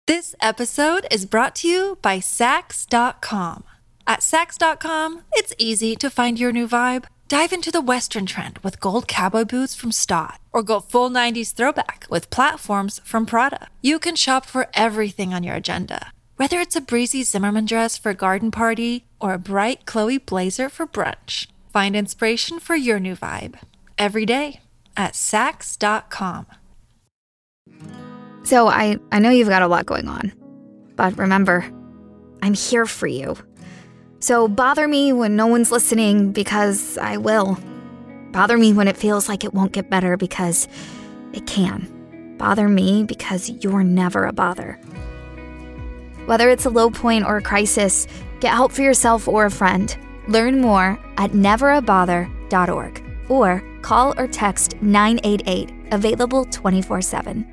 This episode is brought to you by Sax.com. At Sax.com, it's easy to find your new vibe. Dive into the Western trend with gold cowboy boots from Stott, or go full 90s throwback with platforms from Prada. You can shop for everything on your agenda, whether it's a breezy Zimmermann dress for a garden party or a bright Chloe blazer for brunch. Find inspiration for your new vibe every day at Sax.com. So I know you've got a lot going on, but remember, I'm here for you. So bother me when no one's listening, because I will. Bother me when it feels like it won't get better, because it can. Bother me because you're never a bother. Whether it's a low point or a crisis, get help for yourself or a friend. Learn more at neverabother.org or call or text 988, available 24/7.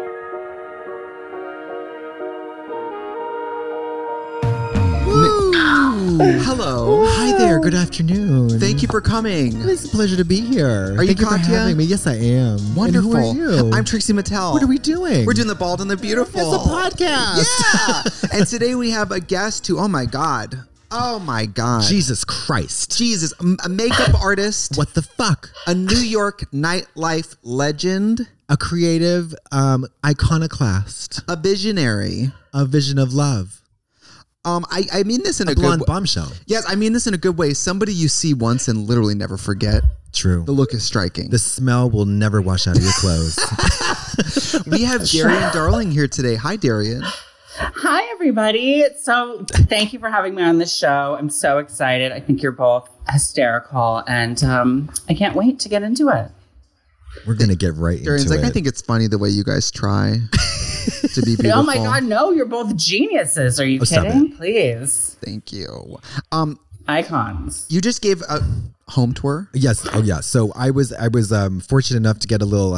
Hello. Hi there. Good afternoon. Thank you for coming. It's a pleasure to be here. Are you Thank you for Katya? having me. Yes, I am. Wonderful. And who are you? I'm Trixie Mattel. What are we doing? We're doing The Bald and the Beautiful. It's a podcast. Yeah. And today we have a guest who, oh my God. Jesus Christ. Jesus. A makeup artist. What the fuck? A New York nightlife legend. A creative iconoclast. A visionary. A vision of love. I mean this in a blonde good bombshell. Yes, I mean this in a good way. Somebody you see once and literally never forget. True. The look is striking. The smell will never wash out of your clothes. We have Darian Darling here today. Hi, Darian. Hi, everybody. So thank you for having me on the show. I'm so excited. I think you're both hysterical, and I can't wait to get into it. We're going to get right Darian's into like, it. I think it's funny the way you guys try to be beautiful. Oh my God, no, you're both geniuses. Are you kidding? Please. Thank you. Icons. You just gave a home tour? Yes. Oh, yeah. So I was fortunate enough to get a little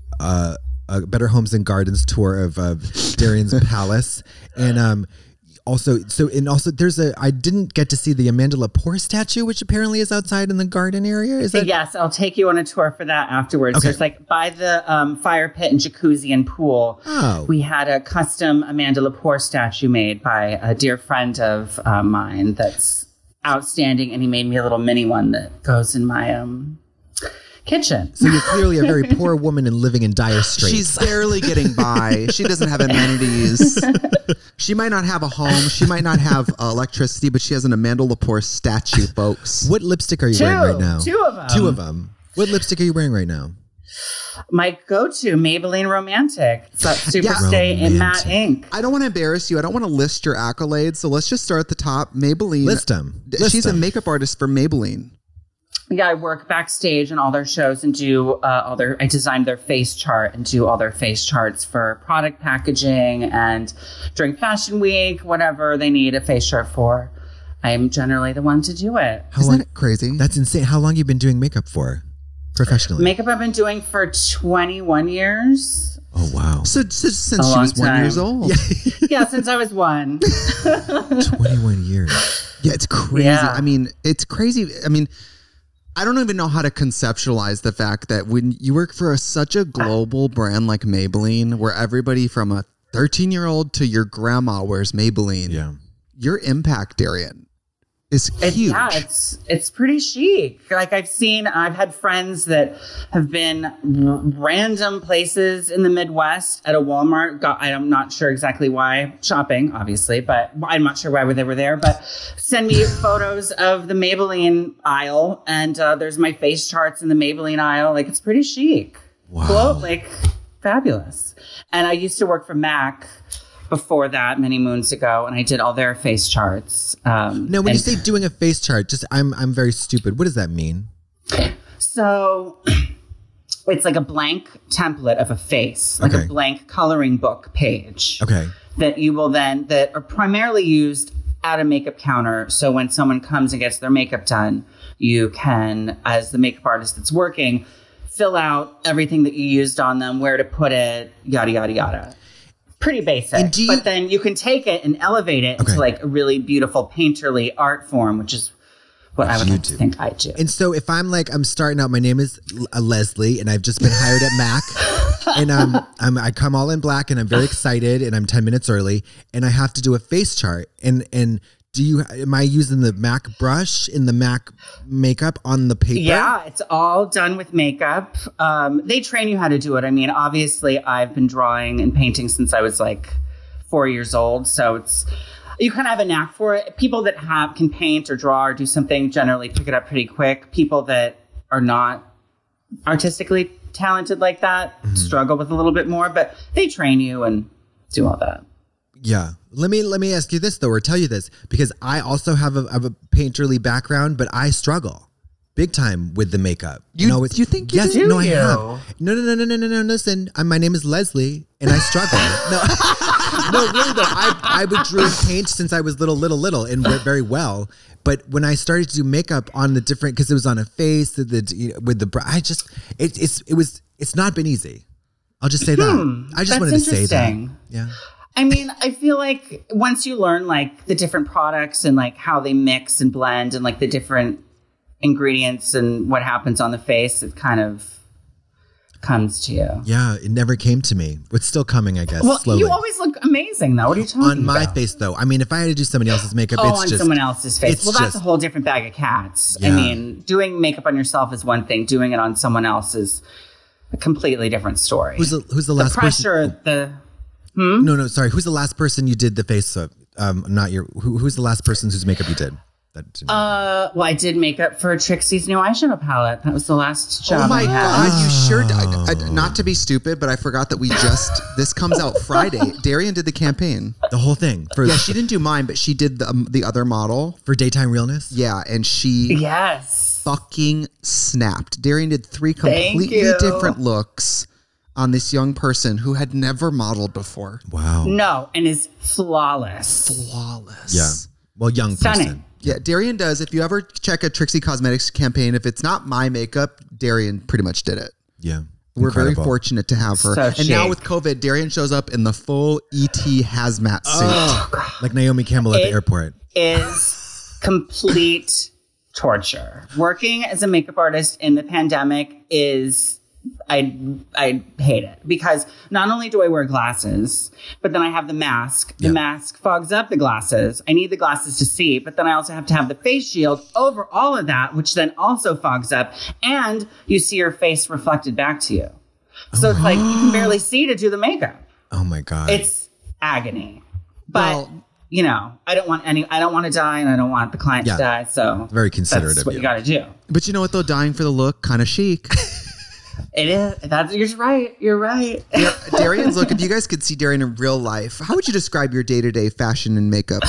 a Better Homes and Gardens tour of Darian's palace, and also there's I didn't get to see the Amanda Lepore statue, which apparently is outside in the garden area. Is that? Yes, I'll take you on a tour for that afterwards. Okay. There's like by the fire pit and jacuzzi and pool. Oh. We had a custom Amanda Lepore statue made by a dear friend of mine that's outstanding, and he made me a little mini one that goes in my kitchen. So you're clearly a very poor woman and living in dire straits. She's barely getting by. She doesn't have amenities. She might not have a home. She might not have electricity, but she has an Amanda Lepore statue, folks. What lipstick are you wearing right now? Two of them. Two of them. What lipstick are you wearing right now? My go-to, Maybelline Romantic. It's that Super Yeah. Stay in Romantic. matte ink. I don't want to embarrass you. I don't want to list your accolades. So let's just start at the top. Maybelline. List them. She's a makeup artist for Maybelline. Yeah, I work backstage in all their shows and do I design their face chart and do all their face charts for product packaging, and during Fashion Week, whatever they need a face chart for, I am generally the one to do it. Isn't that crazy? That's insane. How long have you been doing makeup for? Professionally? Makeup I've been doing for 21 years. Oh, wow. So since she long was 1 time. year old. Yeah. Yeah, since I was one. 21 years. Yeah, it's crazy. Yeah. I mean, it's crazy. I mean, I don't even know how to conceptualize the fact that when you work for such a global brand like Maybelline, where everybody from a 13-year-old to your grandma wears Maybelline, Yeah. your impact, Darian, is huge. Yeah, it's pretty chic. Like I've had friends that have been random places in the Midwest at a Walmart. I'm not sure exactly why, shopping, obviously, but I'm not sure why they were there, but send me photos of the Maybelline aisle, and there's my face charts in the Maybelline aisle. Like, it's pretty chic. Wow. Fabulous. And I used to work for MAC before that many moons ago, and I did all their face charts. Now, when you say doing a face chart, I'm very stupid. What does that mean? So it's like a blank template of a face, like Okay. a blank coloring book page. Okay. That you will then, that are primarily used at a makeup counter. So when someone comes and gets their makeup done, you can, as the makeup artist that's working, fill out everything that you used on them, where to put it, yada, yada, yada. Pretty basic. But then you can take it and elevate it into like a really beautiful painterly art form, which is what I would like to think I do. And so if I'm starting out, my name is Leslie, and I've just been hired at MAC. And I come all in black, and I'm very excited, and I'm 10 minutes early, and I have to do a face chart. And am I using the MAC brush in the MAC makeup on the paper? Yeah, it's all done with makeup. They train you how to do it. I mean, obviously, I've been drawing and painting since I was like 4 years old, so you kind of have a knack for it. People that can paint or draw or do something generally pick it up pretty quick. People that are not artistically talented like that struggle with a little bit more, but they train you and do all that. Yeah. Let me ask you this though, or tell you this, because I also have a painterly background, but I struggle big time with the makeup. You think you yes, do? No, I have. No. Listen, my name is Leslie, and I struggle. No, really though. I would drew and paint since I was little, and very well. But when I started to do makeup on the different, because it was on a face, with the it's not been easy. I'll just say that. I just wanted to say that. Yeah. I mean, I feel like once you learn like the different products and like how they mix and blend and like the different ingredients and what happens on the face, it kind of comes to you. Yeah, it never came to me. It's still coming, I guess. Well, slowly. you always look amazing, though. What are you talking about? On my face, though. I mean, if I had to do somebody else's makeup, it's on just someone else's face. Well, that's just a whole different bag of cats. Yeah. I mean, doing makeup on yourself is one thing. Doing it on someone else is a completely different story. Who's the last pressure? person? No, sorry. Who's the last person you did the face of? Not your. Who's the last person whose makeup you did? Well, I did makeup for Trixie's new eyeshadow palette. That was the last job. Oh my I had. God, you sure did. Not to be stupid, but I forgot that this comes out Friday. Darian did the campaign. The whole thing. Yeah, she didn't do mine, but she did the other model. For Daytime Realness? Yeah, and she fucking snapped. Darian did 3 completely different looks on this young person who had never modeled before. Wow. No, and is flawless. Yeah. Well, young Stunning. person. Yeah, Darian does. If you ever check a Trixie Cosmetics campaign, if it's not my makeup, Darian pretty much did it. Yeah. We're Incredible. very fortunate to have her. So and now with COVID, Darian shows up in the full ET hazmat suit. Like Naomi Campbell at the airport. Is complete torture. Working as a makeup artist in the pandemic is... I hate it because not only do I wear glasses, but then I have the mask. The mask fogs up the glasses. I need the glasses to see, but then I also have to have the face shield over all of that, which then also fogs up, and you see your face reflected back to you. So it's like you can barely see to do the makeup. Oh my God. It's agony. But you know, I don't want to die, and I don't want the client to die. So very considerate that's of what you got to do. But you know what though? Dying for the look, kind of chic. It is. You're right. You're right. Darian's look, if you guys could see Darian in real life, how would you describe your day-to-day fashion and makeup?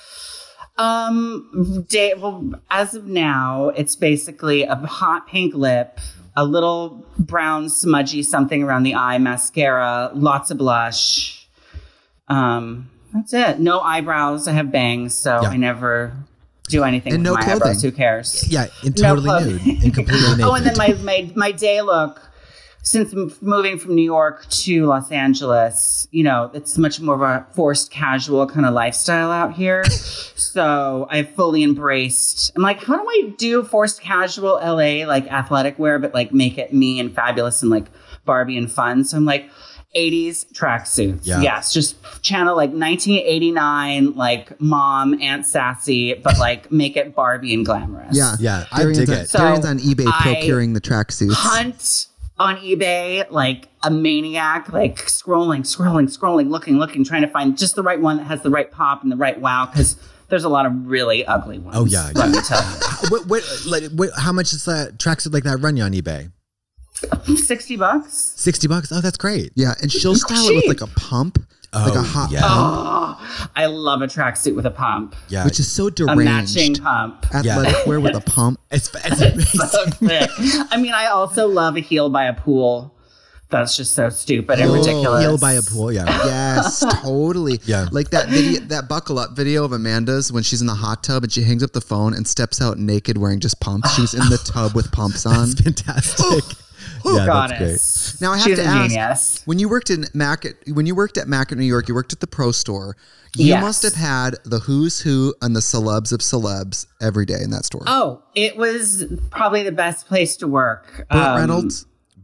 Well, as of now, it's basically a hot pink lip, a little brown smudgy something around the eye, mascara, lots of blush. That's it. No eyebrows. I have bangs, so I never do anything and with no my clothing. eyebrows. Who cares? Yeah, and totally nude and completely naked. Oh, and then my day look, since moving from New York to Los Angeles, you know, it's much more of a forced casual kind of lifestyle out here. So I've fully embraced. I'm like, how do I do forced casual LA, like athletic wear, but like make it me and fabulous and like Barbie and fun? So I'm like, 80s tracksuits. Yeah. Yes. Just channel like 1989, like mom, Aunt Sassy, but like make it Barbie and glamorous. Yeah. I dig it. Darian's on eBay procuring the tracksuits. Hunt on eBay like a maniac, like scrolling, looking, trying to find just the right one that has the right pop and the right wow, because there's a lot of really ugly ones. Oh, yeah. Let me tell you. How much does that tracksuit like that run you on eBay? $60. $60? Oh, that's great. Yeah, and she'll style it with like a pump, like a hot pump. Oh, I love a tracksuit with a pump. Yeah. Which is so A deranged. matching pump. Athletic wear with a pump. It's amazing. So thick. I mean, I also love a heel by a pool. That's just so stupid and ridiculous. Heel by a pool, yeah. Yes, totally. Yeah. Like that video, that buckle up video of Amanda's when she's in the hot tub and she hangs up the phone and steps out naked wearing just pumps. She was in the tub with pumps on. That's fantastic. Yeah, Goddess. that's Now I have She's to a ask, genius. when you worked at Mac at New York, you worked at the Pro Store. You Yes. must have had the who's who and the celebs of celebs every day in that store. Oh, it was probably the best place to work. Burt Reynolds.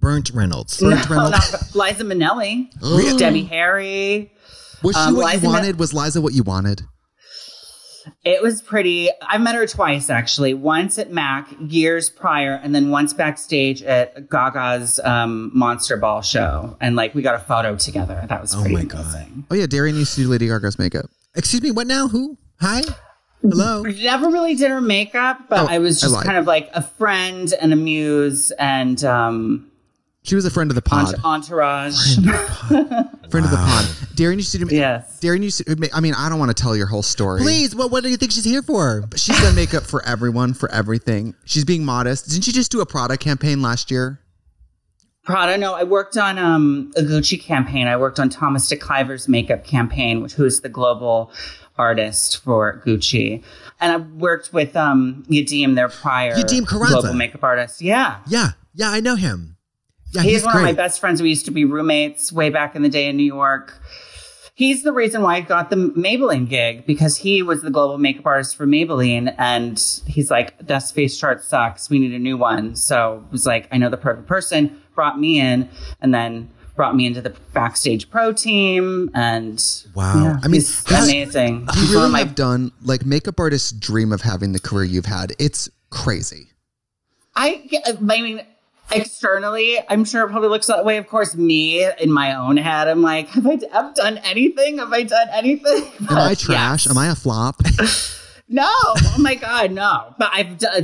Burnt Reynolds. No, not Liza Minnelli. Debbie Harry. Was she what Liza you wanted? Was Liza what you wanted? It was pretty. I've met her twice, actually. Once at MAC years prior, and then once backstage at Gaga's Monster Ball show. And like we got a photo together. That was pretty amazing. Oh yeah, Darian used to do Lady Gaga's makeup. Excuse me, what now? Who? Hi? Hello? Never really did her makeup, but I was just kind of like a friend and a muse and she was a friend of the pod. Entourage. Friend of the pod. Darian used to do. Yes. Darian used to. I mean, I don't want to tell your whole story. Please, what do you think she's here for? But she's done makeup for everyone, for everything. She's being modest. Didn't she just do a Prada campaign last year? Prada, no. I worked on a Gucci campaign. I worked on Thomas DeKuyver's makeup campaign, who is the global artist for Gucci. And I worked with Yadim, their prior Yadim Carranza. global makeup artist. Yeah. Yeah, I know him. Yeah, he's one great. of my best friends. We used to be roommates way back in the day in New York. He's the reason why I got the Maybelline gig, because he was the global makeup artist for Maybelline. And he's like, this face chart sucks. We need a new one. So it was like, I know the perfect person, brought me in, and then brought me into the Backstage Pro team. And wow. Yeah, I mean, he's amazing. You really have done, like, makeup artists dream of having the career you've had. It's crazy. I mean, externally, I'm sure it probably looks that way. Of course, me in my own head, I'm like, have I done anything? Have I done anything? Am I trash? Yes. Am I a flop? No. Oh my God, no. But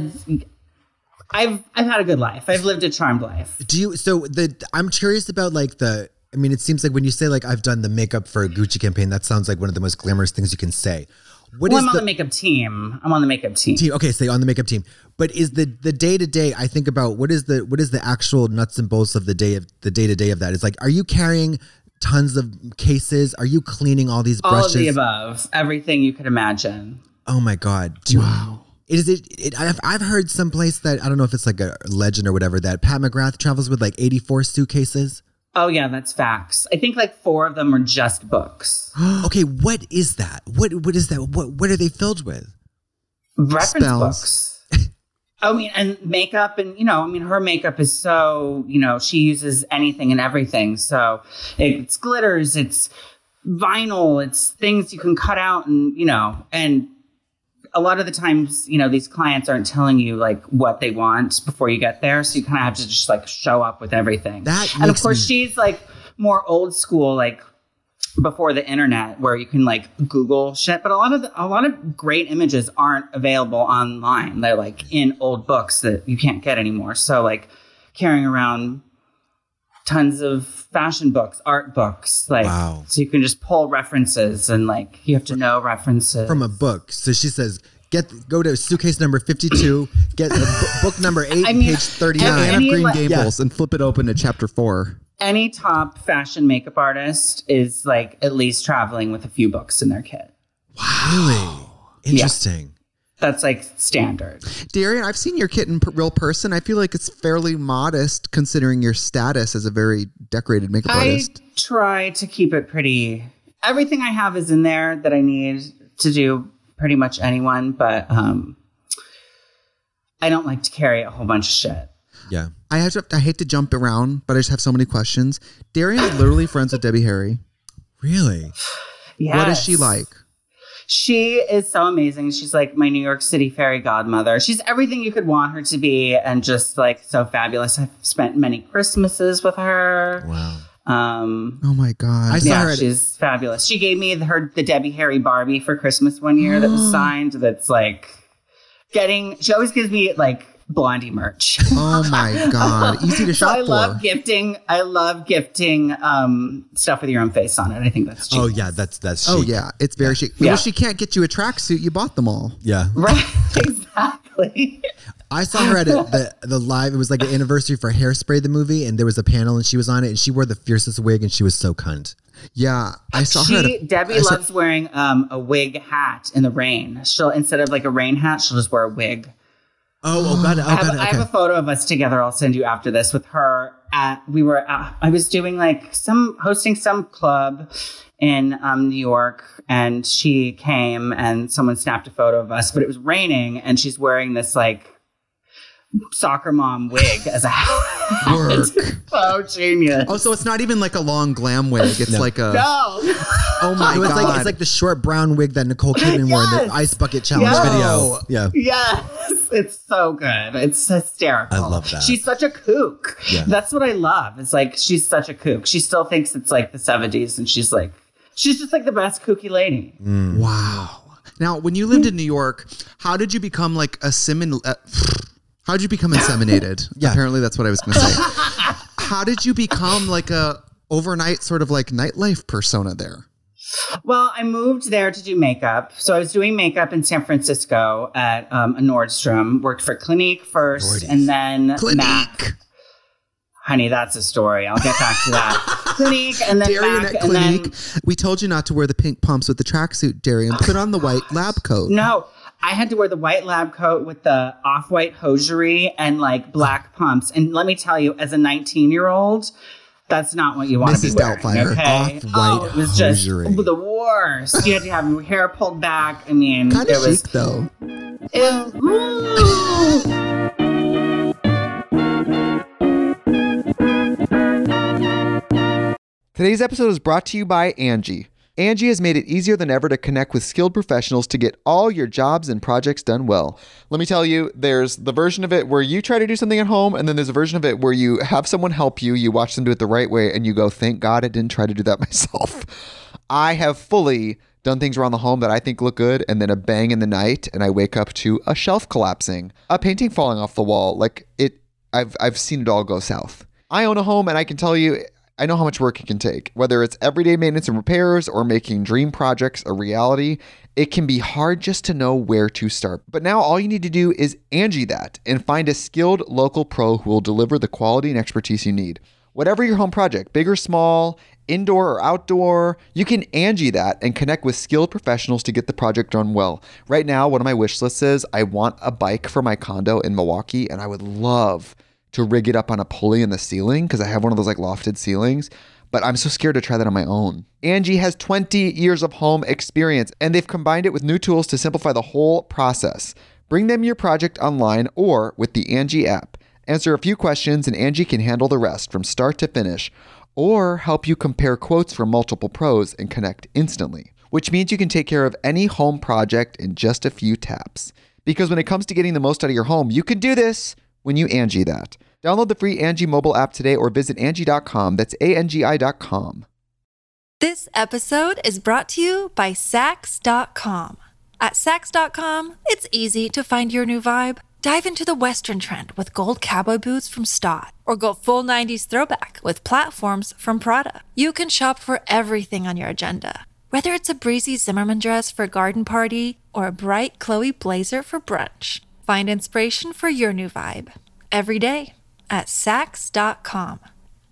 I've had a good life. I've lived a charmed life. I'm curious about I mean, it seems like when you say like I've done the makeup for a Gucci campaign, that sounds like one of the most glamorous things you can say. I'm on the makeup team. Okay, so on the makeup team. But is the day-to-day, I think about what is the actual nuts and bolts of the day-to-day of that? It's like, are you carrying tons of cases? Are you cleaning all these brushes? All of the above. Everything you could imagine. Oh my God. Wow. I've heard someplace that, I don't know if it's like a legend or whatever, that Pat McGrath travels with like 84 suitcases. Oh yeah, that's facts. I think like 4 of them are just books. Okay, what is that? What is that? What are they filled with? Reference Spells. books. I mean, and makeup, and her makeup is so, she uses anything and everything. So it's glitters, it's vinyl, it's things you can cut out, and and a lot of the times, these clients aren't telling you like what they want before you get there. So you kind of have to just like show up with everything. And of course, she's like more old school, like before the internet, where you can like Google shit. But a lot of great images aren't available online. They're like in old books that you can't get anymore. So like carrying around tons of fashion books, art books, like, wow. So you can just pull references, and like you have to know references from a book. So she says, go to suitcase number 52, get book number 8, page 39. Anne of Green Gables, and flip it open to chapter 4. Any top fashion makeup artist is like at least traveling with a few books in their kit. Wow. Really? Interesting. Yeah. That's like standard. Darian, I've seen your kit in real person. I feel like it's fairly modest considering your status as a very decorated makeup artist. I try to keep it pretty. Everything I have is in there that I need to do pretty much anyone, but I don't like to carry a whole bunch of shit. Yeah. I hate to jump around, but I just have so many questions. Darian is literally friends with Debbie Harry. Really? Yes. What is she like? She is so amazing. She's like my New York City fairy godmother. She's everything you could want her to be, and just like so fabulous. I've spent many Christmases with her. Wow. Oh my God. I saw her. She's fabulous. She gave me the Debbie Harry Barbie for Christmas one year that was signed. That's like she always gives me like Blondie merch. Oh my God. Easy to shop for. I love gifting stuff with your own face on it. I think that's cheap. Oh yeah, that's chic. Oh yeah, it's very chic. Yeah. Well, she can't get you a tracksuit. You bought them all. Yeah. Right. Exactly. I saw her at the live. It was like an anniversary for Hairspray, the movie, and there was a panel, and she was on it, and she wore the fiercest wig, and she was so cunt. Yeah, I saw her. Debbie loves wearing a wig hat in the rain. She'll, instead of like a rain hat, she'll just wear a wig. Oh God! I have a photo of us together. I'll send you after this with her. I was doing like hosting some club in New York, and she came and someone snapped a photo of us, but it was raining, and she's wearing this like soccer mom wig as a hat. Work. So genius. Oh, so it's not even like a long glam wig. It's like a. No. Oh my It's God. like, it's like the short brown wig that Nicole Kidman wore in the Yes. Ice Bucket Challenge Yes. video. Yeah. Yes, it's so good. It's hysterical. I love that. She's such a kook. Yeah. That's what I love. It's like she's such a kook. She still thinks it's like the 70s, and she's just like the best kooky lady. Wow. Now, when you lived in New York, how did you become like how did you become inseminated? Yeah. Apparently that's what I was going to say. How did you become like a overnight sort of like nightlife persona there? Well, I moved there to do makeup. So I was doing makeup in San Francisco at a Nordstrom. Worked for Clinique first, and then MAC. Clinique. Honey, that's a story. I'll get back to that. Clinique, and then Darian MAC, at and then Clinique. We told you not to wear the pink pumps with the tracksuit, Darian. Put on the white lab coat. no. I had to wear the white lab coat with the off-white hosiery and like black pumps. And let me tell you, as a 19-year-old, that's not what you want to be Mrs. wearing. Doubtfire, Okay? off-white it was just hosiery. the worst. You had to have your hair pulled back. I mean, Kind it of was chic though. Today's episode is brought to you by Angie. Angie has made it easier than ever to connect with skilled professionals to get all your jobs and projects done well. Let me tell you, there's the version of it where you try to do something at home, and then there's a version of it where you have someone help you, you watch them do it the right way, and you go, thank God I didn't try to do that myself. I have fully done things around the home that I think look good, and then a bang in the night, and I wake up to a shelf collapsing, a painting falling off the wall. I've seen it all go south. I own a home, and I can tell you, I know how much work it can take. Whether it's everyday maintenance and repairs or making dream projects a reality, it can be hard just to know where to start. But now all you need to do is Angie that and find a skilled local pro who will deliver the quality and expertise you need. Whatever your home project, big or small, indoor or outdoor, you can Angie that and connect with skilled professionals to get the project done well. Right now, one of my wish lists is I want a bike for my condo in Milwaukee, and I would love to rig it up on a pulley in the ceiling because I have one of those like lofted ceilings, but I'm so scared to try that on my own. Angie has 20 years of home experience, and they've combined it with new tools to simplify the whole process. Bring them your project online or with the Angie app. Answer a few questions and Angie can handle the rest from start to finish, or help you compare quotes from multiple pros and connect instantly, which means you can take care of any home project in just a few taps. Because when it comes to getting the most out of your home, you can do this when you Angie that. Download the free Angie mobile app today or visit Angie.com. That's ANGI.com. This episode is brought to you by Sax.com. At Sax.com, it's easy to find your new vibe. Dive into the Western trend with gold cowboy boots from Stott, or go full 90s throwback with platforms from Prada. You can shop for everything on your agenda, whether it's a breezy Zimmermann dress for a garden party or a bright Chloe blazer for brunch. Find inspiration for your new vibe every day at Sax.com.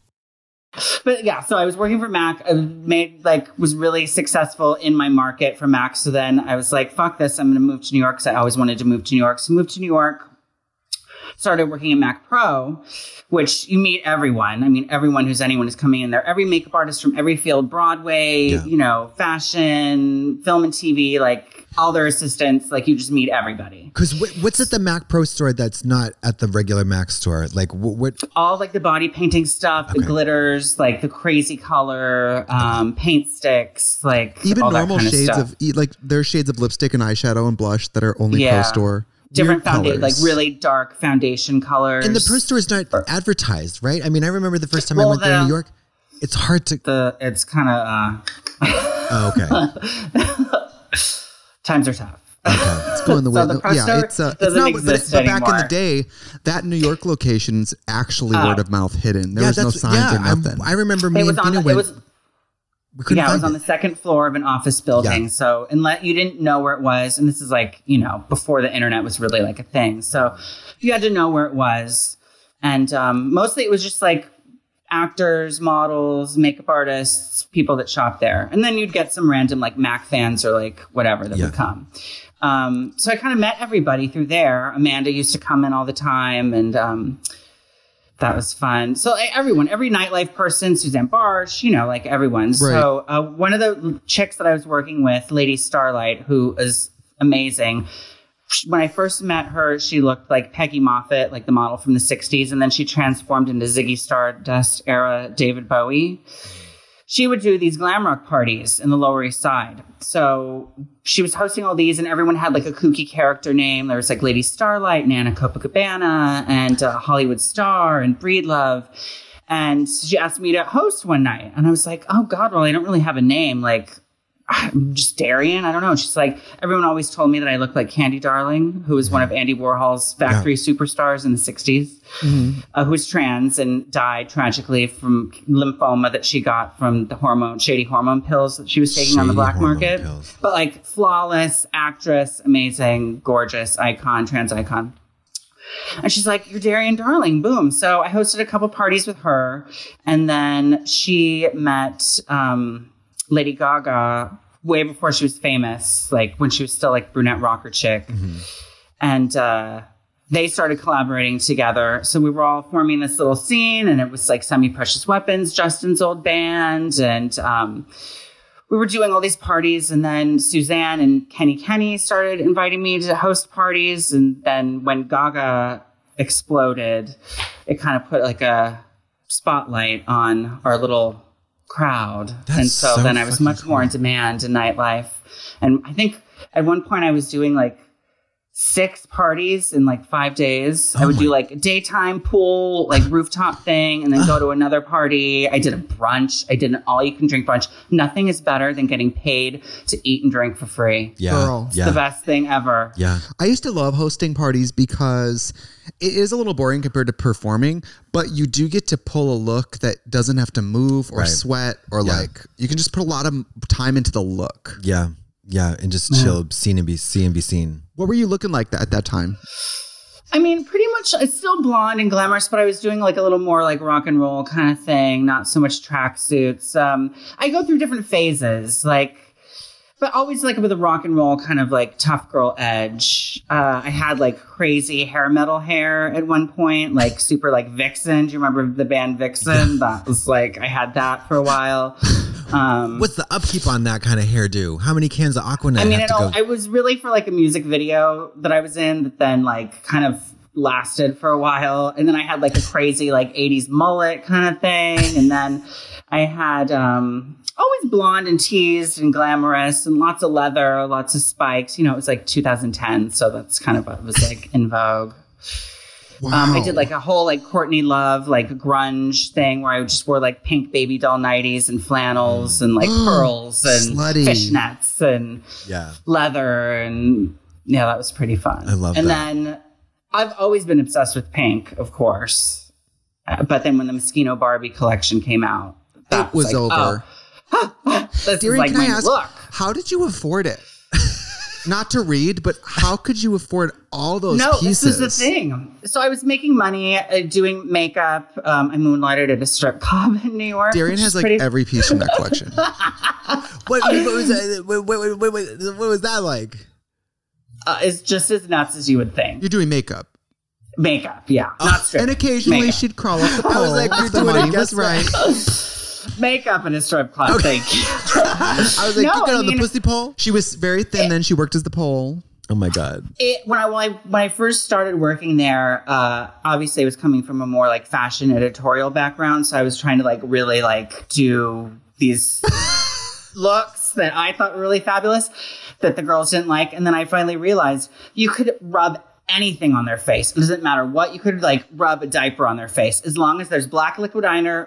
But yeah, so I was working for MAC. I was really successful in my market for MAC. So then I was like, fuck this. I'm going to move to New York because I always wanted to move to New York. So moved to New York, started working at MAC Pro, which you meet everyone. I mean, everyone who's anyone is coming in there. Every makeup artist from every field, Broadway, fashion, film and TV, like all their assistants, like you just meet everybody. Because what's at the Mac Pro store that's not at the regular Mac store? Like what? All like the body painting stuff, the glitters, like the crazy color, paint sticks, like Even all normal that kind shades of stuff. like there's shades of lipstick and eyeshadow and blush that are only pro store. Different Weird foundation, like colors. really dark foundation colors. And the Pro store is not advertised, right? I mean, I remember the first time I Well, went there in New York. It's hard to. It's kind of. Oh, okay. Times are tough. It's going the way. So the Pro store it's doesn't not. exist But back in anymore. the day, that New York location's actually word of mouth hidden. There was no that's- signs or nothing. I remember It me was and on. Pina It went. was. We couldn't Yeah, it was find on the second floor of an office building. Yeah. So, unless you didn't know where it was, and this is like, before the internet was really like a thing. So, you had to know where it was. And mostly it was just like actors, models, makeup artists, people that shop there. And then you'd get some random like Mac fans or like whatever that would come. So I kind of met everybody through there. Amanda used to come in all the time, and that was fun. So everyone, every nightlife person, Suzanne Barsh, like everyone. Right. So one of the chicks that I was working with, Lady Starlight, who is amazing, when I first met her, she looked like Peggy Moffat, like the model from the 60s. And then she transformed into Ziggy Stardust era David Bowie. She would do these glam rock parties in the Lower East Side. So she was hosting all these, and everyone had like a kooky character name. There was like Lady Starlight, Nana Copacabana, and Hollywood Star, and Breedlove. And she asked me to host one night. And I was like, oh God, well, I don't really have a name. Like, I'm just Darian. I don't know. She's like, everyone always told me that I looked like Candy Darling, who was one of Andy Warhol's factory superstars in the 60s, who was trans and died tragically from lymphoma that she got from the shady hormone pills that she was taking on the black market. But like flawless actress, amazing, gorgeous icon, trans icon. And she's like, you're Darian Darling. Boom. So I hosted a couple parties with her. And then she met Lady Gaga way before she was famous, like when she was still like brunette rocker chick. And they started collaborating together. So we were all forming this little scene, and it was like Semi Precious Weapons, Justin's old band. And we were doing all these parties. And then Suzanne and Kenny started inviting me to host parties. And then when Gaga exploded, it kind of put like a spotlight on our little crowd. And so then I was much more in demand in nightlife. And I think at one point I was doing like 6 parties in like 5 days. I would do like a daytime pool, like rooftop thing, and then go to another party. I did a brunch. I did an all-you-can-drink brunch. Nothing is better than getting paid to eat and drink for free. Yeah. Girl. It's the best thing ever. Yeah. I used to love hosting parties because it is a little boring compared to performing, but you do get to pull a look that doesn't have to move or sweat or like, you can just put a lot of time into the look. Yeah. Yeah. And just chill, seen and be seen. What were you looking like at that time? I mean, pretty much, it's still blonde and glamorous, but I was doing like a little more like rock and roll kind of thing, not so much tracksuits. I go through different phases, but always like with a rock and roll kind of like tough girl edge. I had like crazy hair metal hair at one point, like super like Vixen. Do you remember the band Vixen? That was like, I had that for a while. What's the upkeep on that kind of hairdo? How many cans of Aquanet? I mean, I was really for like a music video that I was in that then like kind of lasted for a while. And then I had like a crazy like 80s mullet kind of thing. And then I had always blonde and teased and glamorous and lots of leather, lots of spikes. You know, it was like 2010. So that's kind of what was like in vogue. Wow. I did like a whole like Courtney Love, like grunge thing where I just wore like pink baby doll 90s and flannels and like pearls and fishnets and leather. And yeah, that was pretty fun. I love that. And then I've always been obsessed with pink, of course. But then when the Moschino Barbie collection came out, that was like, over. This Darian, is like my look. How did you afford it? Not to read, but how could you afford all those pieces? This was the thing. So I was making money doing makeup. I moonlighted at a strip club in New York. Darian has like every piece from that collection. What was that? What was that like? It's just as nuts as you would think. You're doing makeup. Makeup, yeah. Not strip. And occasionally makeup. She'd crawl up the pole. I was like, you're doing it just right. Makeup in a strip club, okay. Thank you. I was like, you got on the pussy pole? She was very thin, then she worked as the pole. Oh my God. When I first started working there, obviously I was coming from a more like fashion editorial background. So I was trying to like really like do these looks that I thought were really fabulous that the girls didn't like. And then I finally realized you could rub anything on their face. It doesn't matter what. You could like rub a diaper on their face as long as there's black liquid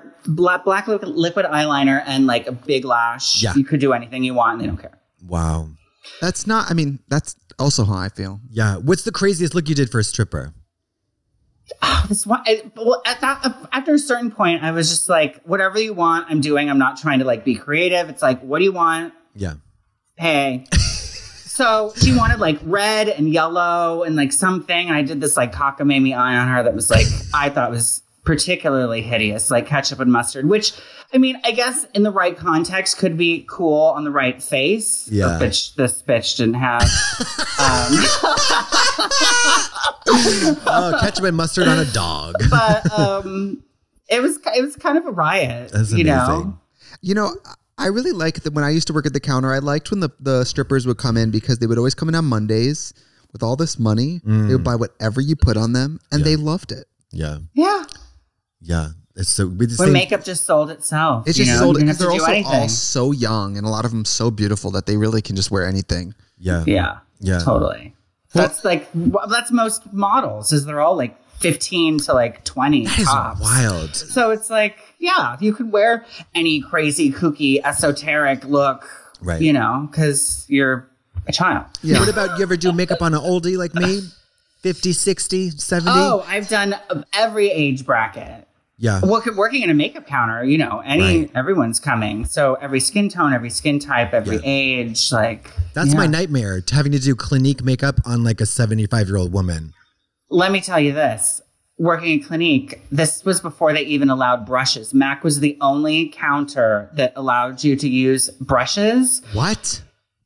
eyeliner and like a big lash. Yeah. You could do anything you want and they don't care. Wow. That's also how I feel. Yeah. What's the craziest look you did for a stripper? This one. After a certain point, I was just like, whatever you want, I'm doing. I'm not trying to like be creative. It's like, what do you want? Yeah. Hey. So she wanted like red and yellow and like something. And I did this like cockamamie eye on her that was like, I thought was particularly hideous, like ketchup and mustard, which I mean, I guess in the right context could be cool on the right face. Yeah. Which this bitch didn't have. Ketchup and mustard on a dog. But it was kind of a riot. That's amazing. You know, I really like that when I used to work at the counter, I liked when the strippers would come in because they would always come in on Mondays with all this money, they would buy whatever you put on them, and they loved it. Yeah. Yeah. Yeah. It's so with the When same, maked just sold itself. It's you just know? sold You because didn't they're have to do also all anything. so young, and a lot of them so beautiful that they really can just wear anything. Yeah. Yeah. Totally. That's most models is they're all like 15 to like 20 That is tops. wild. So it's like, yeah, you could wear any crazy, kooky, esoteric look, Right. you know, because you're a child. Yeah. What about you ever do makeup on an oldie like me? 50, 60, 70? Oh, I've done every age bracket. Yeah. Working in a makeup counter, you know, everyone's coming. So every skin tone, every skin type, every age, like That's my nightmare, having to do Clinique makeup on like a 75-year-old woman. Let me tell you this. Working at Clinique, this was before they even allowed brushes. MAC was the only counter that allowed you to use brushes. What?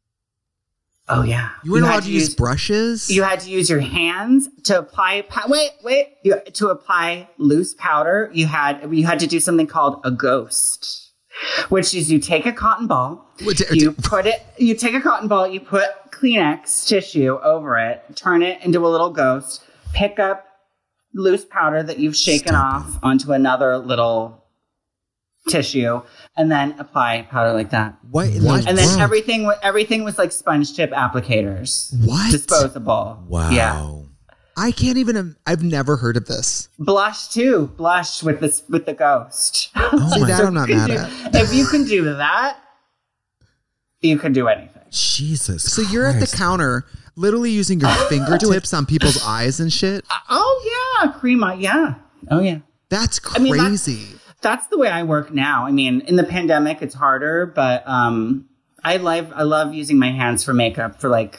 Oh, yeah. You weren't allowed to use brushes? You had to use your hands to apply. To apply loose powder. You had to do something called a ghost, which is you take a cotton ball, you take a cotton ball, you put Kleenex tissue over it, turn it into a little ghost, pick up loose powder that you've shaken off onto another little tissue, and then apply powder like that. What? And then everything was like sponge tip applicators. What? Disposable. Wow. Yeah. I can't even. I've never heard of this. Blush too. Blush with the ghost. See, my that I'm not mad at. If you can do that, you can do anything. Jesus. So you're at the counter, literally using your fingertips on people's eyes and shit. Oh yeah, cream eye. Yeah. Oh yeah. That's crazy. That's the way I work now. I mean, in the pandemic, it's harder, but I love using my hands for makeup for like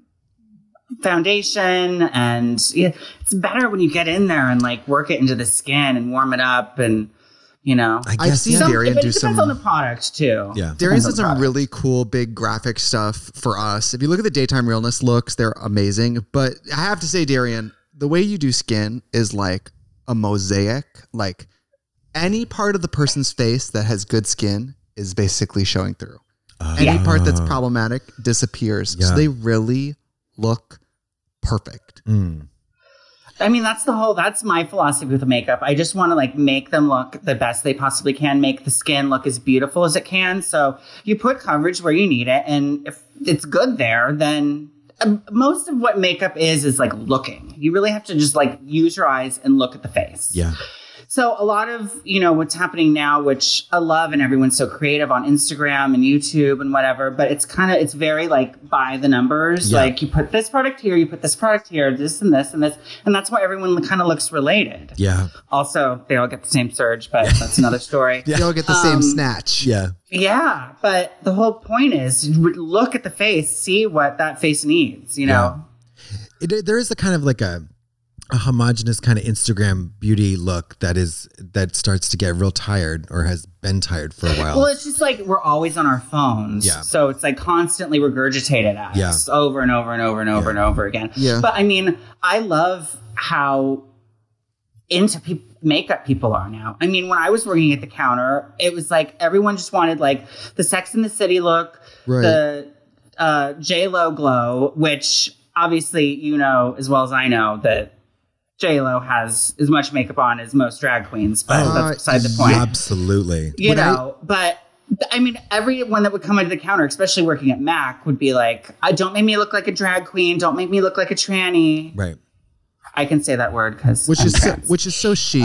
foundation, and it's better when you get in there and like work it into the skin and warm it up, and you know. I've seen Darian do some. It depends on the product too. Yeah. Darian's done some really cool big graphic stuff for us. If you look at the Daytime Realness looks, they're amazing. But I have to say, Darian, the way you do skin is like a mosaic. Like any part of the person's face that has good skin is basically showing through. Any part that's problematic disappears. Yeah. So they really look perfect. I mean, that's my philosophy with the makeup. I just want to like make them look the best they possibly can, make the skin look as beautiful as it can. So you put coverage where you need it. And if it's good there, then most of what makeup is like looking. You really have to just like use your eyes and look at the face. Yeah. So a lot of, you know, what's happening now, which I love, and everyone's so creative on Instagram and YouTube and whatever, but it's very like by the numbers. Yeah. Like you put this product here, you put this product here, this and this and this. And that's why everyone kind of looks related. Yeah. Also, they all get the same surge, but that's another story. They all get the same snatch. Yeah. Yeah. But the whole point is look at the face, see what that face needs, you know? There is a kind of like a homogenous kind of Instagram beauty look that starts to get real tired, or has been tired for a while. Well, it's just like we're always on our phones. Yeah. So it's like constantly regurgitated at us over and over and over and over and over again. Yeah. But I mean, I love how into makeup people are now. I mean, when I was working at the counter, it was like everyone just wanted like the Sex and the City look, Right. the J-Lo glow, which obviously you know as well as I know that J-Lo has as much makeup on as most drag queens, but that's beside the point. Absolutely. You know, but I mean, everyone that would come into the counter, especially working at MAC, would be like, don't make me look like a drag queen. Don't make me look like a tranny. Right. I can say that word because Which is so chic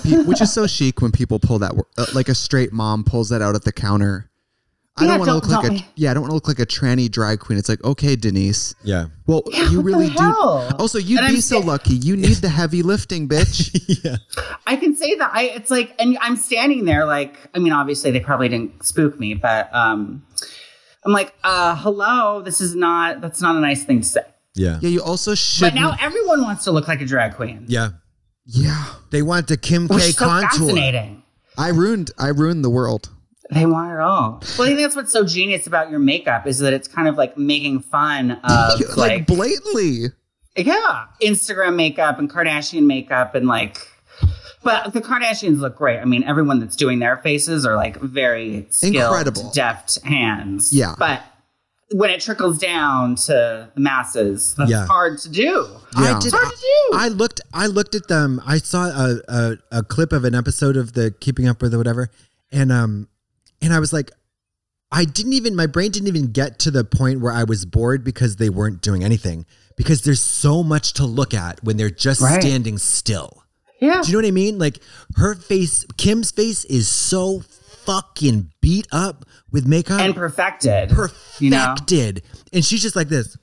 when people pull that like a straight mom pulls that out at the counter. I don't want to look like I don't want to look like a tranny drag queen. It's like, okay, Denise. Yeah. Well, you really do. hell? Also, you'd be so lucky. You need the heavy lifting, bitch. Yeah. I can say that. It's like, and I'm standing there like, I mean, obviously they probably didn't spook me, but I'm like, hello, that's not a nice thing to say. Yeah. Yeah, you also should. But now everyone wants to look like a drag queen. Yeah. Yeah. They want the Kim Which K is so contour. fascinating. I ruined the world. They want it all. Well, I think that's what's so genius about your makeup is that it's kind of like making fun of like blatantly. Yeah, Instagram makeup and Kardashian makeup and like, but the Kardashians look great. I mean, everyone that's doing their faces are like very skilled, Incredible. deft hands. Yeah. But when it trickles down to the masses, that's hard to do. Yeah. It's hard to do. I looked at them. I saw a clip of an episode of the Keeping Up with or whatever, and I was like, my brain didn't even get to the point where I was bored because they weren't doing anything, because there's so much to look at when they're just standing still. Yeah. Do you know what I mean? Like her face, Kim's face is so fucking beat up with makeup. And perfected. You know? And she's just like this.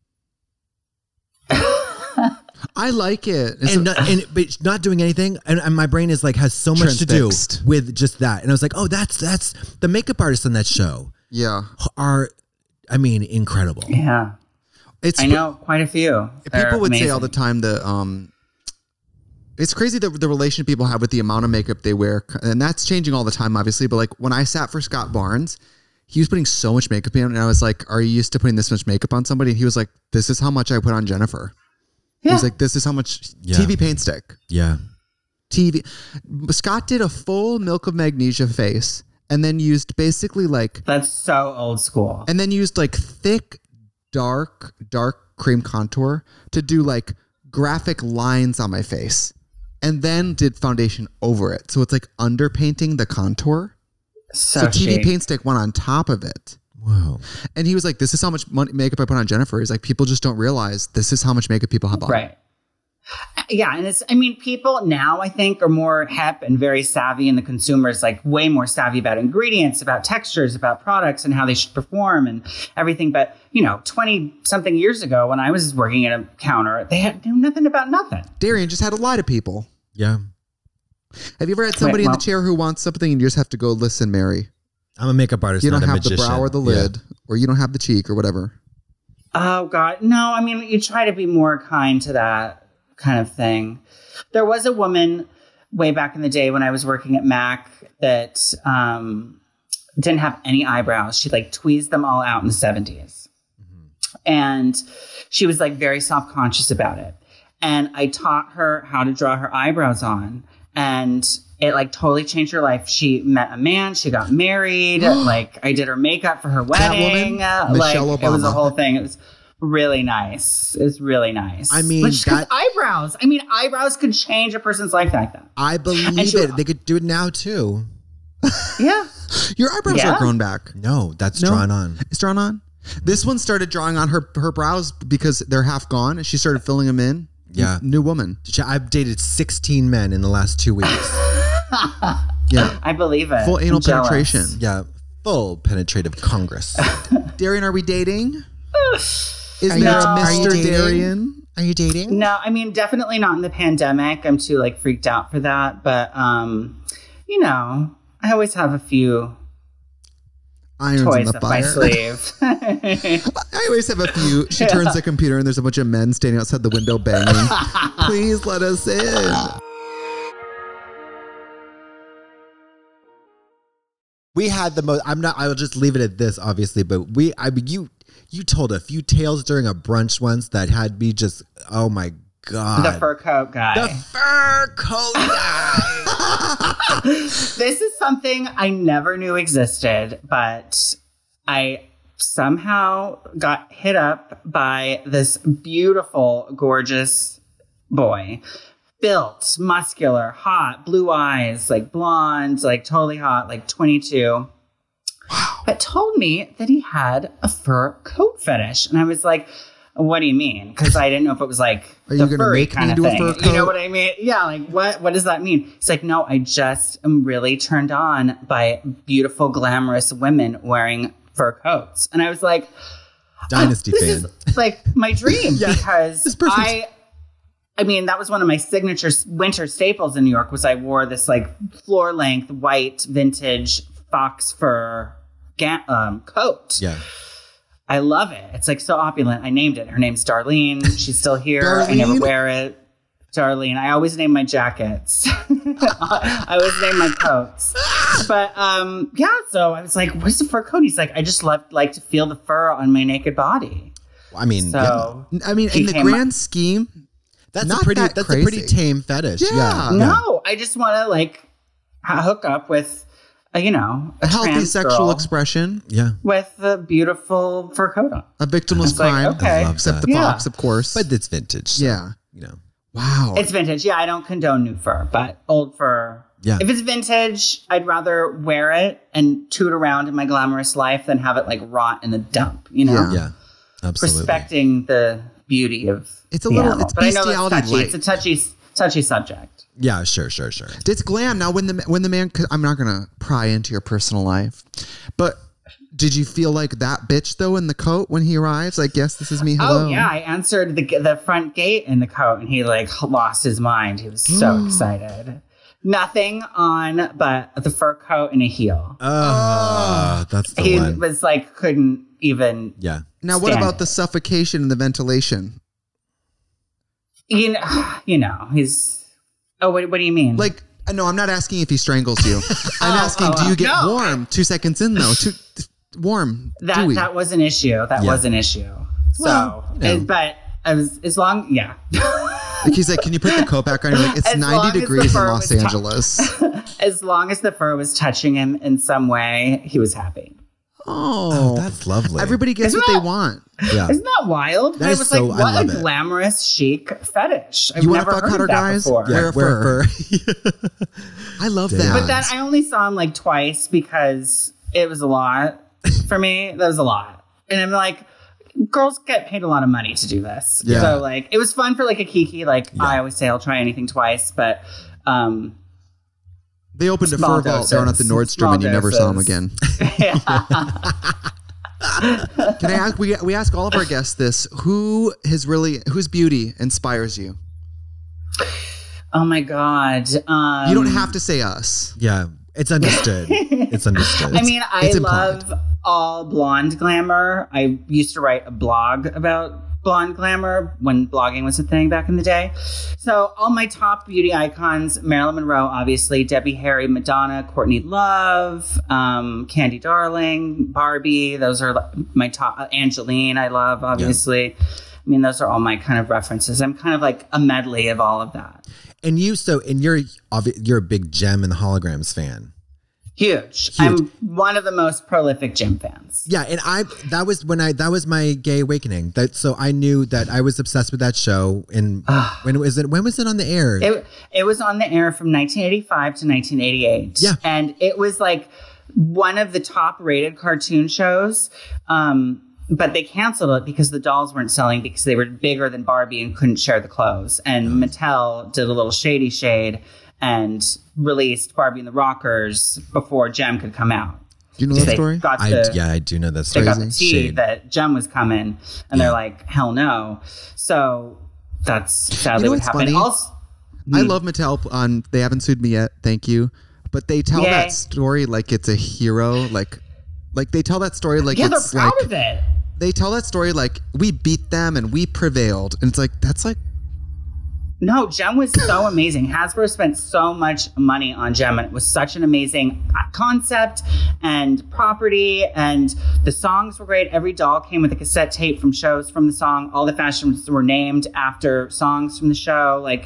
I like it. But not doing anything. And my brain is like, has so much to do with just that. And I was like, oh, that's the makeup artists on that show. Yeah. Are, I mean, incredible. Yeah. I know quite a few. People would say all the time that, it's crazy the relationship people have with the amount of makeup they wear. And that's changing all the time, obviously. But like when I sat for Scott Barnes, he was putting so much makeup in. And I was like, are you used to putting this much makeup on somebody? And he was like, this is how much I put on Jennifer. Yeah. He was like, this is how much TV paint stick. Yeah. TV. Scott did a full Milk of Magnesia face and then used basically like. That's so old school. And then used like thick, dark cream contour to do like graphic lines on my face. And then did foundation over it. So it's like underpainting the contour. So TV paint stick went on top of it. Wow. And he was like, this is how much makeup I put on Jennifer. He's like, people just don't realize this is how much makeup people have on. Right. Yeah. And people now I think are more hip and very savvy, and the consumers like way more savvy about ingredients, about textures, about products and how they should perform and everything. But 20 something years ago when I was working at a counter, they knew nothing about nothing. Darian just had to lie to people. Yeah. Have you ever had somebody in the chair who wants something and you just have to go, listen, Mary, I'm a makeup artist. You don't not have a magician. the brow or the lid, or you don't have the cheek or whatever. Oh God. No, I mean, you try to be more kind to that kind of thing. There was a woman way back in the day when I was working at MAC that didn't have any eyebrows. She like tweezed them all out in the 70s. Mm-hmm. And she was like very self-conscious about it. And I taught her how to draw her eyebrows on, and it like totally changed her life. She met a man, she got married, like I did her makeup for her wedding. Michelle Obama. It was a whole thing. It was really nice. It was really nice. I mean, eyebrows. I mean, eyebrows could change a person's life like that. I believe it. They could do it now too. Yeah. Your eyebrows are grown back. No, that's drawn on. It's drawn on? This one started drawing on her brows because they're half gone, and she started filling them in. Yeah. New woman. I've dated 16 men in the last 2 weeks. Yeah. I believe it. Full anal penetration. Yeah. Full penetrative Congress. Darian, are we dating? Is there a Mr. Darian? Are you dating? No, I mean, definitely not in the pandemic. I'm too like freaked out for that. But, I always have a few irons toys in the up my fire. sleeve. I always have a few. She turns the computer and there's a bunch of men standing outside the window banging. Please let us in. We had the most. I'll just leave it at this, obviously. But you told a few tales during a brunch once that had me just. Oh my God. The fur coat guy. The fur coat guy. This is something I never knew existed, but I somehow got hit up by this beautiful, gorgeous boy. Built, muscular, hot, blue eyes, like blonde, like totally hot, like 22. Wow. But told me that he had a fur coat fetish. And I was like, what do you mean? Because I didn't know if it was like Are you going to make me do a fur coat? You know what I mean? Yeah, like what does that mean? It's like, no, I just am really turned on by beautiful, glamorous women wearing fur coats. And I was like, Dynasty fan. This is like my dream because it's perfect. I mean, that was one of my signature winter staples in New York was I wore this like floor length white vintage fox fur coat. Yeah. I love it. It's like so opulent. I named it. Her name's Darlene. She's still here. I never wear it. Darlene. I always name my jackets. I always name my coats. But so I was like, what's the fur coat? He's like, I just like to feel the fur on my naked body. I mean, so in the grand scheme, that's not a pretty that that's crazy. a pretty tame fetish. Yeah. No, I just want to like hook up with a healthy trans sexual girl expression. Yeah. with a beautiful fur coat on. A victimless It's like, crime. okay. I love Except that. the Yeah. fox, of course. But it's vintage. So, yeah. You know. Wow. It's vintage. Yeah, I don't condone new fur, but old fur. Yeah. If it's vintage, I'd rather wear it and toot around in my glamorous life than have it like rot in the dump, Yeah. Yeah. Absolutely. Respecting the beauty of It's a the little- animal. it's But I know that's bestiality touchy. light. It's a touchy subject. Yeah, sure. It's glam. Now, when the man, 'cause I'm not gonna pry into your personal life, but did you feel like that bitch though in the coat when he arrives? Like, yes, this is me. Hello. Oh yeah, I answered the front gate in the coat, and he like lost his mind. He was so excited. Nothing on but the fur coat and a heel. That's the He one. was like couldn't even. Yeah. Now, what Stand about it. the suffocation and the ventilation? You know, he's. Oh, what do you mean? Like, no, I'm not asking if he strangles you. I'm asking, do you get no. warm 2 seconds in though? Warm. Dewy. that was an issue. That Yeah. was an issue. Well, So, you know. but I was as long, yeah. Like he's like, can you put the coat back on? You're like, it's As long 90 as the degrees in fur Los was Angeles. As long as the fur was touching him in some way, he was happy. Oh, That's lovely. everybody gets Isn't what they that- want. Yeah. Isn't that wild? That I is was so- like, I what love a it. glamorous chic fetish. I've You want to never fuck heard hotter of that guys? before. Wear a fur. I love Damn. that. But then I only saw him like twice because it was a lot for me. That was a lot. And I'm like, girls get paid a lot of money to do this. Yeah. So like, it was fun for like a kiki. Like I always say I'll try anything twice, but They opened a Small fur vault down at the doses. Nordstrom and you never saw him Small again. Can I ask, we ask all of our guests this, whose beauty inspires you? oh my God. You don't have to say us. Yeah. It's understood. It's understood. I mean, I it's implied. love all blonde glamour. I used to write a blog about blonde glamour when blogging was a thing back in the day. So all my top beauty icons, Marilyn Monroe, obviously, Debbie Harry, Madonna, Courtney Love, Candy Darling, Barbie. Those are my top. Angeline, I love, obviously. I mean, those are all my kind of references. I'm kind of like a medley of all of that. and you're a big Gem and the Holograms fan. Huge. I'm one of the most prolific Gem fans. Yeah, and that was my gay awakening. So I knew that I was obsessed with that show. And when was it on the air? It was on the air from 1985 to 1988. Yeah. And it was like one of the top rated cartoon shows. But they canceled it because the dolls weren't selling because they were bigger than Barbie and couldn't share the clothes. And Mattel did a little shady shade and released Barbie and the Rockers before Gem could come out. Do you know They that story? got I the, do know that they story. got the tea Shade. that Gem was coming, and they're like, hell no. So that's sadly You know what what's happened. funny? Also, I love Mattel on They Haven't Sued Me Yet, thank you. But they tell Yay. that story like it's a hero, like they tell that story like yeah, they're it's proud like of it. they tell that story like we beat them and we prevailed. And it's like that's like No, Gem was so amazing. Hasbro spent so much money on Gem, and it was such an amazing concept and property, and the songs were great. Every doll came with a cassette tape from shows from the song. All the fashions were named after songs from the show, like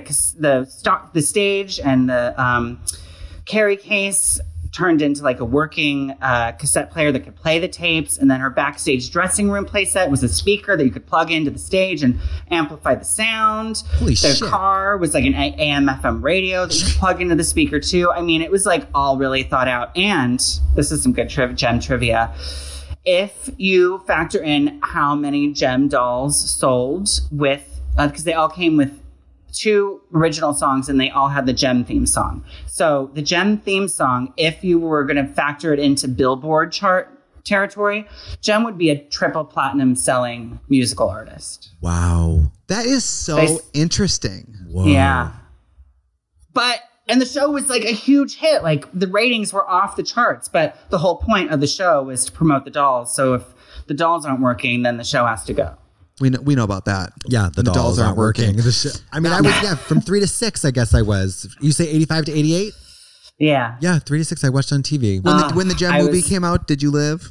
the stage and the carry case turned into like a working cassette player that could play the tapes, and then her backstage dressing room playset was a speaker that you could plug into the stage and amplify the sound. Holy the shit. car was like an AM FM radio that you could plug into the speaker too. I mean, it was like all really thought out. And this is some good Gem trivia. If you factor in how many Gem dolls sold with, because they all came with 2 original songs and they all had the Gem theme song. So the Gem theme song, if you were going to factor it into Billboard chart territory, Gem would be a triple platinum selling musical artist. Wow. that is so They- interesting. Whoa. Yeah. And the show was like a huge hit. Like the ratings were off the charts, but the whole point of the show was to promote the dolls. So if the dolls aren't working, then the show has to go. We know about that. Yeah, the dolls aren't working. I mean, I was from 3 to 6. I guess I was. You say 85 to 88? Yeah. Yeah, 3 to 6. I watched on TV. When the Gem I movie was- came out, did you live?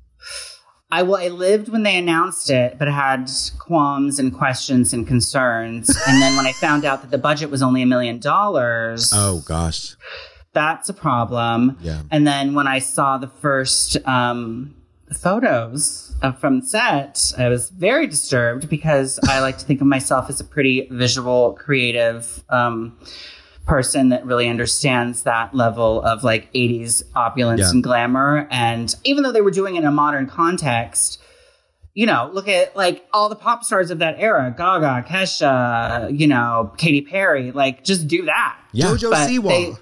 I lived when they announced it, but I had qualms and questions and concerns. And then when I found out that the budget was only $1 million, Oh gosh. that's a problem. Yeah. And then when I saw the first photos from set, I was very disturbed because I like to think of myself as a pretty visual, creative person that really understands that level of like 80s opulence and glamour. And even though they were doing it in a modern context, you know, look at like all the pop stars of that era, Gaga, Kesha, you know, Katy Perry, like just do that. Yeah. Jojo But Siwa.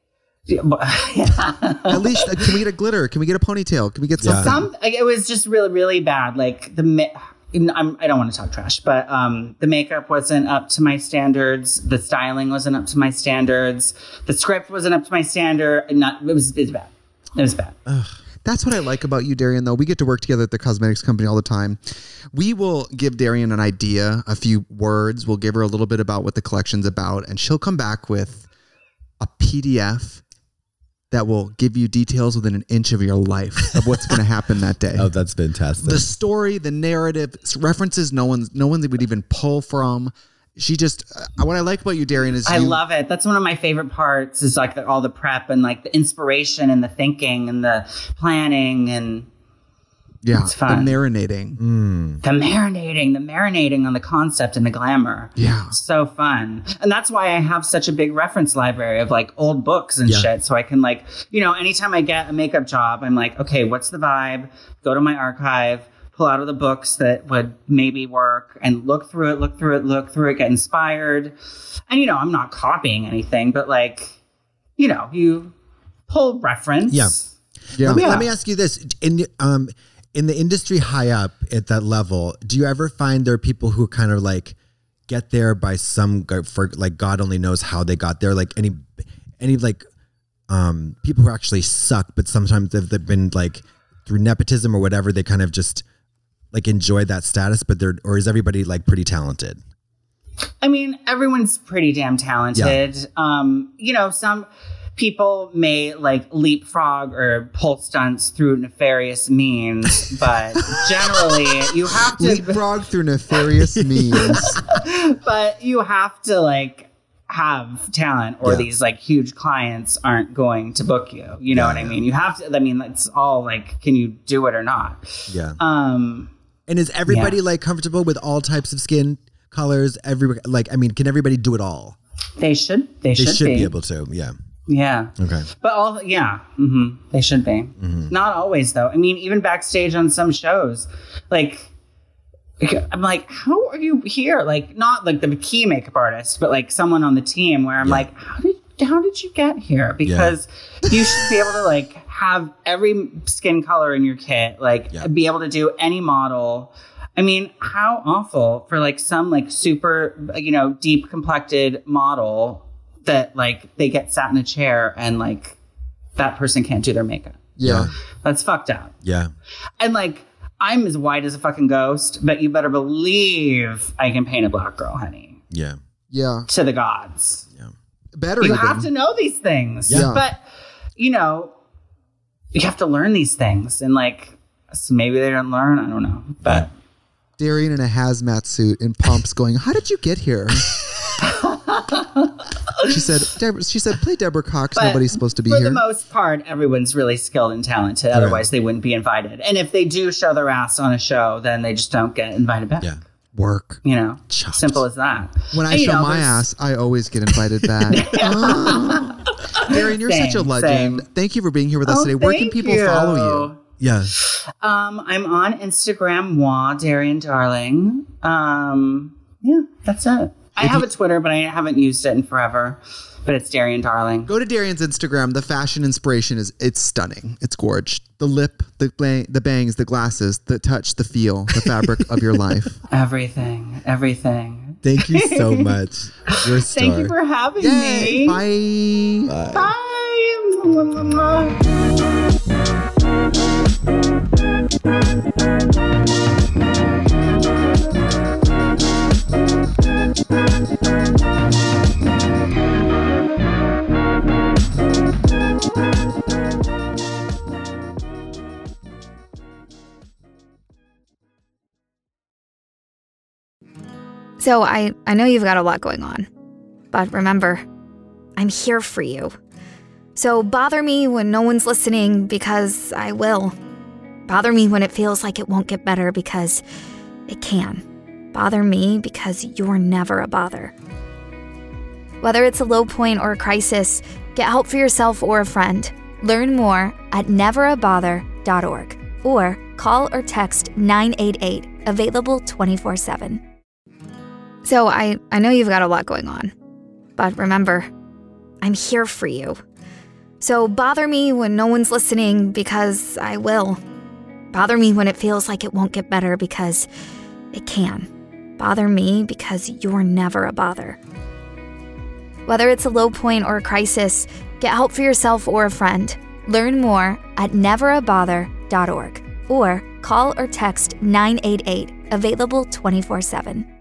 At least, can we get a glitter? Can we get a ponytail? Can we get something? It was just really, really bad. Like I don't want to talk trash, but the makeup wasn't up to my standards. The styling wasn't up to my standards. The script wasn't up to my standard. It was bad. It was bad. That's what I like about you, Darian, though. We get to work together at the cosmetics company all the time. We will give Darian an idea, a few words. We'll give her a little bit about what the collection's about, and she'll come back with a PDF that will give you details within an inch of your life of what's going to happen that day. Oh, that's fantastic. The story, the narrative, references no one would even pull from. She just, what I like about you, Darian, is I love it. That's one of my favorite parts is like all the prep and like the inspiration and the thinking and the planning and it's fun. The marinating. The marinating on the concept and the glamour. Yeah. So fun. And that's why I have such a big reference library of like old books and shit. So I can like, you know, anytime I get a makeup job, I'm like, okay, what's the vibe? Go to my archive, pull out of the books that would maybe work and look through it, get inspired. And, you know, I'm not copying anything, but like, you know, you pull reference. Yeah. Let me ask you this. In the industry high up at that level, do you ever find there are people who kind of like get there by for like God only knows how they got there? Like any like people who actually suck, but sometimes they've been like through nepotism or whatever, they kind of just like enjoy that status, but or is everybody like pretty talented? I mean, everyone's pretty damn talented. Yeah. You know, some people may like leapfrog or pull stunts through nefarious means, but generally you have to leapfrog through nefarious means. But you have to like have talent or these like huge clients aren't going to book you. You know what I mean? You have to, I mean, it's all like, can you do it or not? Yeah. And is everybody like comfortable with all types of skin colors? Like, I mean, can everybody do it all? They should. They should be able to. Yeah. Yeah. Okay. But they should be. Mm-hmm. Not always though. I mean, even backstage on some shows, like I'm like, how are you here? Like, not like the key makeup artist, but like someone on the team where I'm like, how did you get here? Because you should be able to like have every skin color in your kit, like be able to do any model. I mean, how awful for like some like super, you know, deep complected model that like they get sat in a chair and like that person can't do their makeup. Yeah. That's fucked up. Yeah. And like, I'm as white as a fucking ghost, but you better believe I can paint a black girl, honey. Yeah. Yeah. To the gods. Yeah. Better. You have to know these things. Yeah. But, you know, you have to learn these things. And like, so maybe they don't learn. I don't know. But Darian in a hazmat suit in pumps going, how did you get here? She said, play Deborah Cox. But nobody's supposed to be here. For the most part, everyone's really skilled and talented. Otherwise, they wouldn't be invited. And if they do show their ass on a show, then they just don't get invited back. Yeah. Work. You know, Chopped. Simple as that. When I show my ass, I always get invited back. Darian, you're such a legend. Thank you for being here with us today. Where can people follow you? Yeah. I'm on Instagram, Darian Darling. Yeah, that's it. I have a Twitter, but I haven't used it in forever. But it's Darian Darling. Go to Darian's Instagram. The fashion inspiration it's stunning. It's gorge. The lip, the bangs, the glasses, the touch, the feel, the fabric of your life. Everything. Thank you so much. You're a star. Thank you for having me. Bye. So I know you've got a lot going on, but remember, I'm here for you. So bother me when no one's listening because I will. Bother me when it feels like it won't get better because it can. Bother me because you're never a bother. Whether it's a low point or a crisis, get help for yourself or a friend. Learn more at neverabother.org or call or text 988, available 24/7. So I know you've got a lot going on, but remember, I'm here for you. So bother me when no one's listening because I will. Bother me when it feels like it won't get better because it can. Bother me because you're never a bother. Whether it's a low point or a crisis, get help for yourself or a friend. Learn more at neverabother.org or call or text 988, available 24/7.